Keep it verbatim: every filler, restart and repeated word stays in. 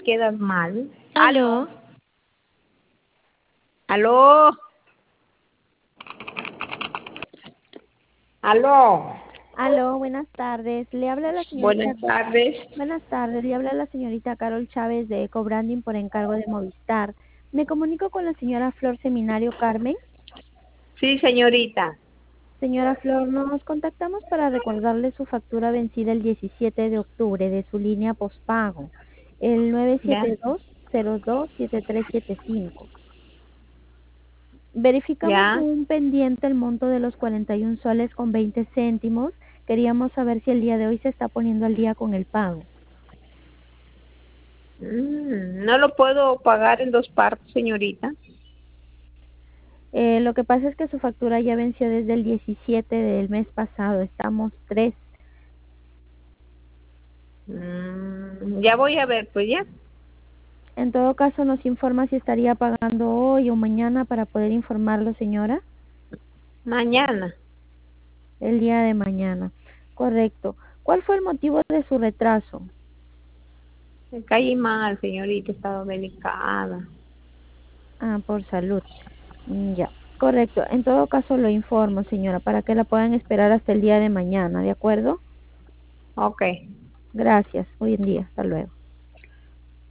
quedas mal. Aló. Aló. Aló. Aló, buenas tardes. Le habla la señorita. Buenas tardes. Buenas tardes. Le habla la señorita Carol Chávez de Ecobranding por encargo de Movistar. Me comunico con la señora Flor Seminario Carmen. Sí, señorita. Señora Flor, nos contactamos para recordarle su factura vencida el diecisiete de octubre de su línea postpago, el nueve Ya. siete dos cero dos siete tres siete cinco. Verificamos Ya. un pendiente el monto de los cuarenta y un soles con veinte céntimos. Queríamos saber si el día de hoy se está poniendo al día con el pago. Mm, no lo puedo pagar en dos partes, señorita. Eh, lo que pasa es que su factura ya venció desde el diecisiete del mes pasado. Estamos tres. Mm, ya voy a ver, pues ya. En todo caso, nos informa si estaría pagando hoy o mañana para poder informarlo, señora. Mañana. El día de mañana. Correcto. ¿Cuál fue el motivo de su retraso? Me caí mal, señorita. Estaba delicada. Ah, por salud. Mm, Ya. Correcto. En todo caso, lo informo, señora, para que la puedan esperar hasta el día de mañana, ¿de acuerdo? Ok. Gracias. Hoy en día. Hasta luego.